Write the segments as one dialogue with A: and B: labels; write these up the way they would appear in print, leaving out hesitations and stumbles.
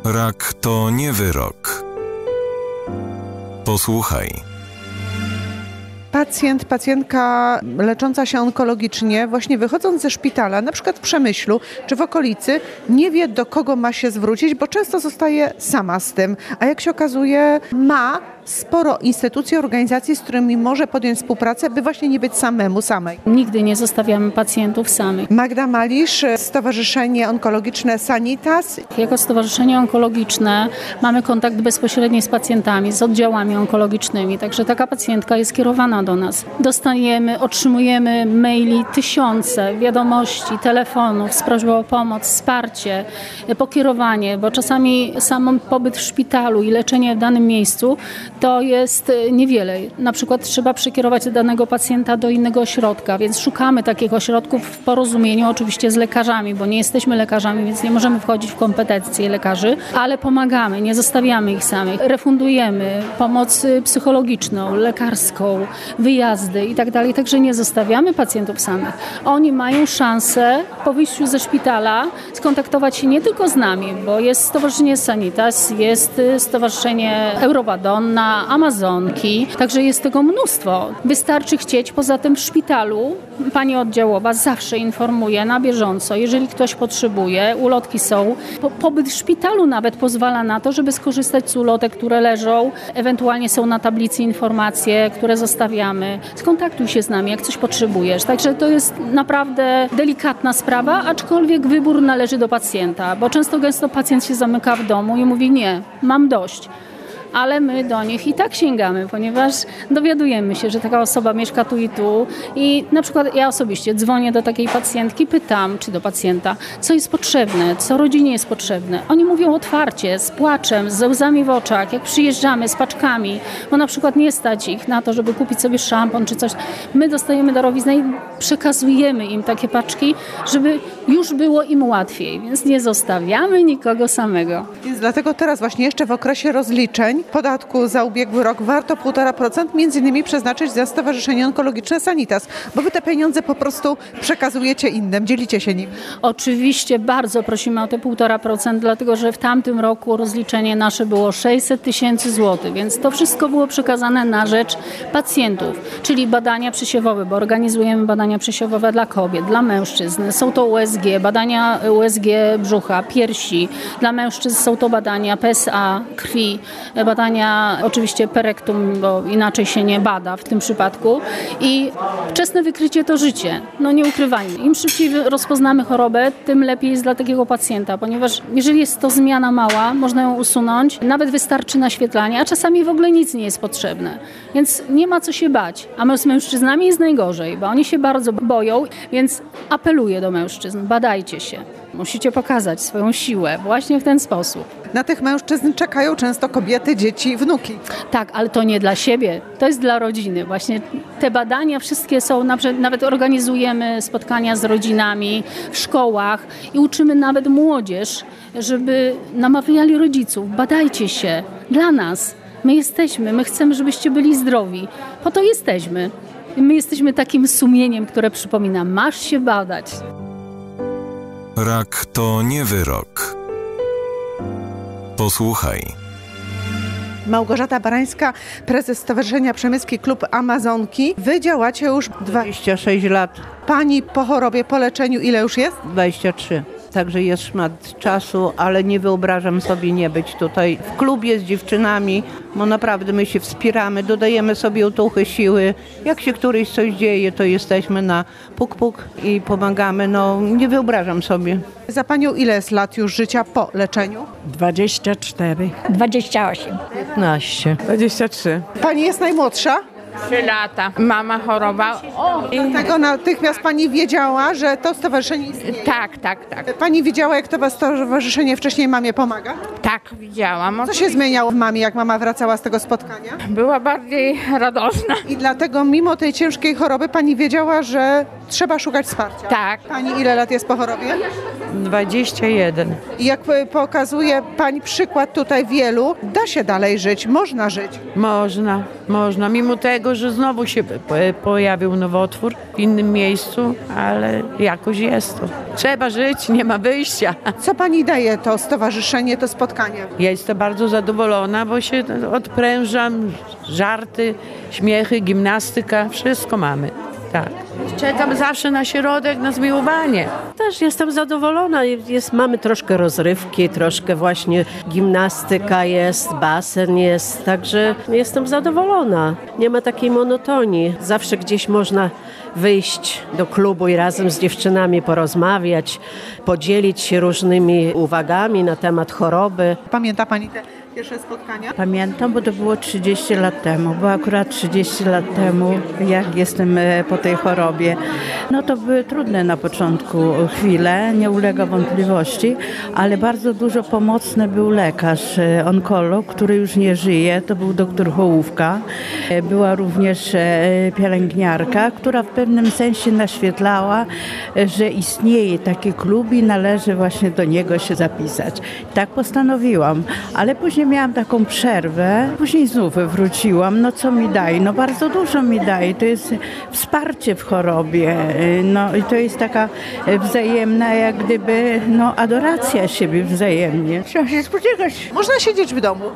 A: Rak to nie wyrok. Posłuchaj.
B: Pacjentka lecząca się onkologicznie, właśnie wychodząc ze szpitala, na przykład w Przemyślu czy w okolicy, nie wie, do kogo ma się zwrócić, bo często zostaje sama z tym. A jak się okazuje, ma sporo instytucji, organizacji, z którymi może podjąć współpracę, by właśnie nie być samej.
C: Nigdy nie zostawiamy pacjentów samych.
B: Magda Malisz, Stowarzyszenie Onkologiczne Sanitas.
C: Jako Stowarzyszenie Onkologiczne mamy kontakt bezpośredni z pacjentami, z oddziałami onkologicznymi, także taka pacjentka jest kierowana do nas. Otrzymujemy maili, tysiące wiadomości, telefonów z prośbą o pomoc, wsparcie, pokierowanie, bo czasami sam pobyt w szpitalu i leczenie w danym miejscu to jest niewiele. Na przykład trzeba przekierować danego pacjenta do innego ośrodka, więc szukamy takich ośrodków w porozumieniu oczywiście z lekarzami, bo nie jesteśmy lekarzami, więc nie możemy wchodzić w kompetencje lekarzy, ale pomagamy, nie zostawiamy ich samych. Refundujemy pomoc psychologiczną, lekarską, wyjazdy i tak dalej, także nie zostawiamy pacjentów samych. Oni mają szansę po wyjściu ze szpitala skontaktować się nie tylko z nami, bo jest Stowarzyszenie Sanitas, jest Stowarzyszenie Euromadonna, Amazonki, także jest tego mnóstwo. Wystarczy chcieć, poza tym w szpitalu pani oddziałowa zawsze informuje na bieżąco, jeżeli ktoś potrzebuje, ulotki są. Pobyt w szpitalu nawet pozwala na to, żeby skorzystać z ulotek, które leżą, ewentualnie są na tablicy informacje, które zostawiamy. Skontaktuj się z nami, jak coś potrzebujesz. Także to jest naprawdę delikatna sprawa, aczkolwiek wybór należy do pacjenta, bo gęsto pacjent się zamyka w domu i mówi nie, mam dość. Ale my do nich i tak sięgamy, ponieważ dowiadujemy się, że taka osoba mieszka tu i tu i na przykład ja osobiście dzwonię do takiej pacjentki, pytam, czy do pacjenta, co jest potrzebne, co rodzinie jest potrzebne. Oni mówią otwarcie, z płaczem, z łzami w oczach, jak przyjeżdżamy z paczkami, bo na przykład nie stać ich na to, żeby kupić sobie szampon czy coś. My dostajemy darowiznę i przekazujemy im takie paczki, żeby już było im łatwiej, więc nie zostawiamy nikogo samego.
B: Więc dlatego teraz właśnie jeszcze w okresie rozliczeń podatku za ubiegły rok warto 1,5% między innymi przeznaczyć za Stowarzyszenie Onkologiczne Sanitas, bo wy te pieniądze po prostu przekazujecie innym, dzielicie się nim.
C: Oczywiście bardzo prosimy o te 1,5%, dlatego że w tamtym roku rozliczenie nasze było 600 000 złotych, więc to wszystko było przekazane na rzecz pacjentów, czyli badania przesiewowe, bo organizujemy badania przesiewowe dla kobiet, dla mężczyzn. Są to USG, badania USG brzucha, piersi. Dla mężczyzn są to badania PSA, krwi, badania oczywiście perektum, bo inaczej się nie bada w tym przypadku. I wczesne wykrycie to życie. No nie ukrywajmy. Im szybciej rozpoznamy chorobę, tym lepiej jest dla takiego pacjenta, ponieważ jeżeli jest to zmiana mała, można ją usunąć, nawet wystarczy naświetlanie, a czasami w ogóle nic nie jest potrzebne. Więc nie ma co się bać. A z mężczyznami jest najgorzej, bo oni się bardzo boją, więc apeluję do mężczyzn, badajcie się. Musicie pokazać swoją siłę właśnie w ten sposób.
B: Na tych mężczyzn czekają często kobiety, dzieci, wnuki.
C: Tak, ale to nie dla siebie, to jest dla rodziny. Właśnie te badania wszystkie są, nawet organizujemy spotkania z rodzinami w szkołach i uczymy nawet młodzież, żeby namawiali rodziców, badajcie się dla nas. My chcemy, żebyście byli zdrowi. Po to jesteśmy. My jesteśmy takim sumieniem, które przypomina, masz się badać.
A: Rak to nie wyrok. Posłuchaj.
B: Małgorzata Barańska, prezes Stowarzyszenia Przemyski Klub Amazonki. Wy działacie już
D: 26 lat.
B: Pani po chorobie, po leczeniu ile już jest?
D: 23. Także jest szmat czasu, ale nie wyobrażam sobie nie być tutaj w klubie z dziewczynami, bo naprawdę my się wspieramy, dodajemy sobie otuchy, siły. Jak się któryś coś dzieje, to jesteśmy na puk i pomagamy. No nie wyobrażam sobie.
B: Za panią ile jest lat już życia po leczeniu?
E: 24.
F: 28.
D: 15.
E: 23.
B: Pani jest najmłodsza?
F: 3 lata. Mama chorowała.
B: Dlatego natychmiast pani wiedziała, że to stowarzyszenie istnieje?
F: Tak.
B: Pani widziała, jak to stowarzyszenie wcześniej mamie pomaga?
F: Tak, widziałam.
B: Co się zmieniało w mamie, jak mama wracała z tego spotkania?
F: Była bardziej radosna.
B: I dlatego mimo tej ciężkiej choroby pani wiedziała, że trzeba szukać wsparcia?
F: Tak.
B: Pani ile lat jest po chorobie?
D: 21.
B: I jak pokazuje pani przykład tutaj wielu, da się dalej żyć, można żyć.
E: Można. Mimo tego, że znowu się pojawił nowotwór w innym miejscu, ale jakoś jest to. Trzeba żyć, nie ma wyjścia.
B: Co pani daje to stowarzyszenie, to spotkanie? spotkanie?
E: Ja jestem bardzo zadowolona, bo się odprężam, żarty, śmiechy, gimnastyka, wszystko mamy. Tak. Czekam zawsze na środek, na zmiłowanie.
G: Też jestem zadowolona. Mamy troszkę rozrywki, troszkę właśnie gimnastyka jest, basen jest, także jestem zadowolona. Nie ma takiej monotonii. Zawsze gdzieś można wyjść do klubu i razem z dziewczynami porozmawiać, podzielić się różnymi uwagami na temat choroby.
B: Pamięta Pani te pierwsze spotkania?
H: Pamiętam, bo to było 30 lat temu, bo akurat 30 lat temu, jak jestem po tej chorobie, no to były trudne na początku chwile, nie ulega wątpliwości, ale bardzo dużo pomocny był lekarz, onkolog, który już nie żyje, to był doktor Hołówka. Była również pielęgniarka, która w pewnym sensie naświetlała, że istnieje taki klub i należy właśnie do niego się zapisać. Tak postanowiłam, ale później miałam taką przerwę, później znów wróciłam. No co mi daje? No bardzo dużo mi daje. To jest wsparcie w chorobie. No i to jest taka wzajemna, jak gdyby, no adoracja siebie wzajemnie.
F: Trzeba się spotykać.
B: Można siedzieć w domu.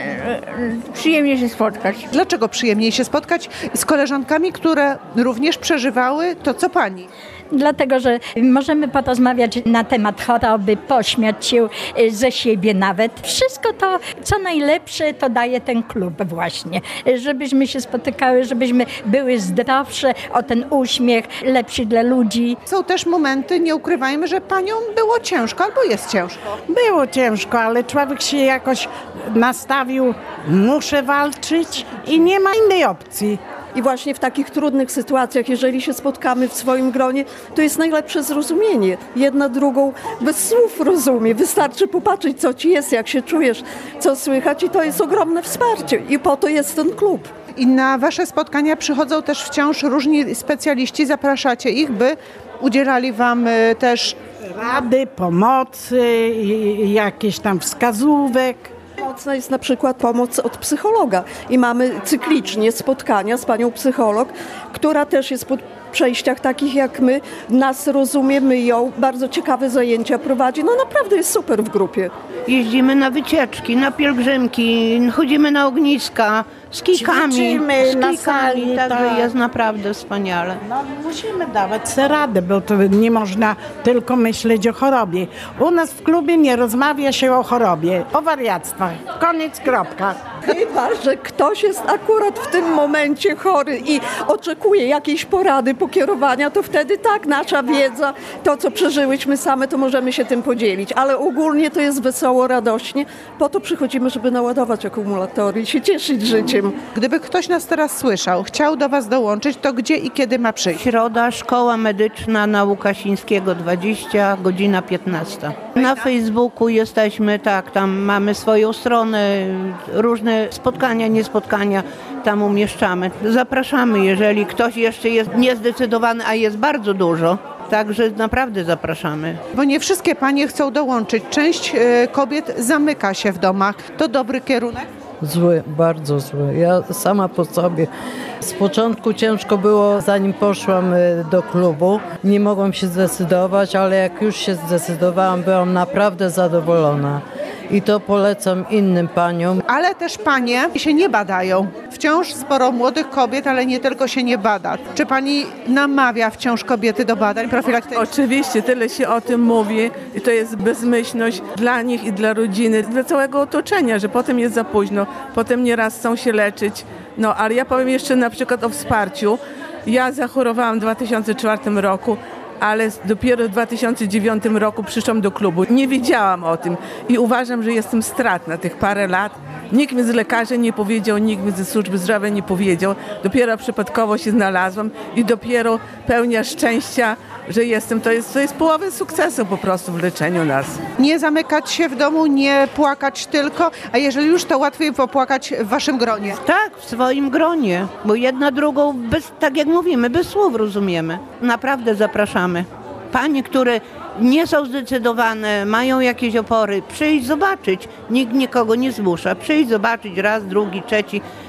F: Przyjemnie się spotkać.
B: Dlaczego przyjemniej się spotkać z koleżankami, które również przeżywały to, co Pani?
I: Dlatego, że możemy porozmawiać na temat choroby, pośmiać się ze siebie nawet. Wszystko to, co najlepsze, to daje ten klub właśnie. Żebyśmy się spotykały, żebyśmy były zdrowsze, o ten uśmiech, lepszy dla ludzi.
B: Są też momenty, nie ukrywajmy, że Paniom było ciężko albo jest ciężko.
J: Było ciężko, ale człowiek się jakoś nastawił, muszę walczyć i nie ma innej opcji.
K: I właśnie w takich trudnych sytuacjach, jeżeli się spotkamy w swoim gronie, to jest najlepsze zrozumienie. Jedna drugą bez słów rozumie. Wystarczy popatrzeć, co ci jest, jak się czujesz, co słychać i to jest ogromne wsparcie. I po to jest ten klub.
B: I na Wasze spotkania przychodzą też wciąż różni specjaliści. Zapraszacie ich, by udzielali Wam też
J: rady, pomocy, jakieś tam wskazówek.
K: Pomocna jest na przykład pomoc od psychologa i mamy cyklicznie spotkania z panią psycholog, która też jest po przejściach takich jak my, nas rozumie, my ją, bardzo ciekawe zajęcia prowadzi, no naprawdę jest super w grupie.
D: Jeździmy na wycieczki, na pielgrzymki, chodzimy na ogniska, z kijkami.
J: Ćwiczymy na sali,
D: także
J: tak.
D: jest naprawdę wspaniale.
J: No, musimy dawać sobie radę, bo to nie można tylko myśleć o chorobie. U nas w klubie nie rozmawia się o chorobie, o wariactwach. Koniec, kropka.
K: Chyba że ktoś jest akurat w tym momencie chory i oczekuje jakiejś porady, pokierowania, to wtedy tak, nasza wiedza, to co przeżyłyśmy same, to możemy się tym podzielić. Ale ogólnie to jest wesoło, radośnie. Po to przychodzimy, żeby naładować akumulatory i się cieszyć życiem.
B: Gdyby ktoś nas teraz słyszał, chciał do Was dołączyć, to gdzie i kiedy ma przyjść?
D: Środa, Szkoła Medyczna na Łukasińskiego 20, godzina 15. Na Facebooku jesteśmy, tak, tam mamy swoją stronę, różne spotkania, niespotkania tam umieszczamy. Zapraszamy, jeżeli ktoś jeszcze jest niezdecydowany, a jest bardzo dużo. Także naprawdę zapraszamy.
B: Bo nie wszystkie panie chcą dołączyć. Część kobiet zamyka się w domach. To dobry kierunek?
L: Zły, bardzo zły. Ja sama po sobie. Z początku ciężko było, zanim poszłam do klubu. Nie mogłam się zdecydować, ale jak już się zdecydowałam, byłam naprawdę zadowolona. I to polecam innym paniom.
B: Ale też panie się nie badają. Wciąż sporo młodych kobiet, ale nie tylko się nie bada. Czy pani namawia wciąż kobiety do badań profilaktycznych?
M: Oczywiście, tyle się o tym mówi i to jest bezmyślność dla nich i dla rodziny, dla całego otoczenia, że potem jest za późno, potem nieraz chcą się leczyć. No, ale ja powiem jeszcze na przykład o wsparciu. Ja zachorowałam w 2004 roku, ale dopiero w 2009 roku przyszłam do klubu. Nie wiedziałam o tym i uważam, że jestem stratna tych parę lat. Nikt mi z lekarzy nie powiedział, nikt mi ze służby zdrowia nie powiedział. Dopiero przypadkowo się znalazłam i dopiero pełnia szczęścia, że jestem. To jest połowa sukcesu po prostu w leczeniu nas.
B: Nie zamykać się w domu, nie płakać tylko, a jeżeli już, to łatwiej popłakać w waszym gronie.
D: Tak, w swoim gronie, bo jedna drugą, tak jak mówimy, bez słów rozumiemy. Naprawdę zapraszamy. Panie, które nie są zdecydowane, mają jakieś opory, przyjść zobaczyć. Nikt nikogo nie zmusza. Przyjść zobaczyć raz, drugi, trzeci.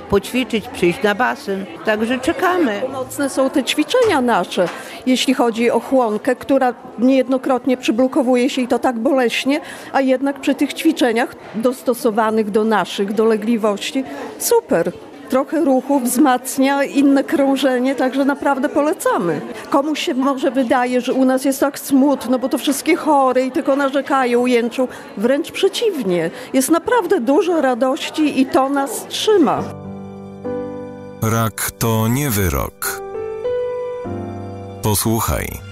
D: poćwiczyć, przyjść na basen. Także czekamy.
K: Pomocne są te ćwiczenia nasze, jeśli chodzi o chłonkę, która niejednokrotnie przyblokowuje się i to tak boleśnie, a jednak przy tych ćwiczeniach dostosowanych do naszych dolegliwości super. Trochę ruchu wzmacnia, inne krążenie, także naprawdę polecamy. Komuś się może wydaje, że u nas jest tak smutno, bo to wszystkie chore i tylko narzekają, jęczą. Wręcz przeciwnie. Jest naprawdę dużo radości i to nas trzyma.
A: Rak to nie wyrok. Posłuchaj.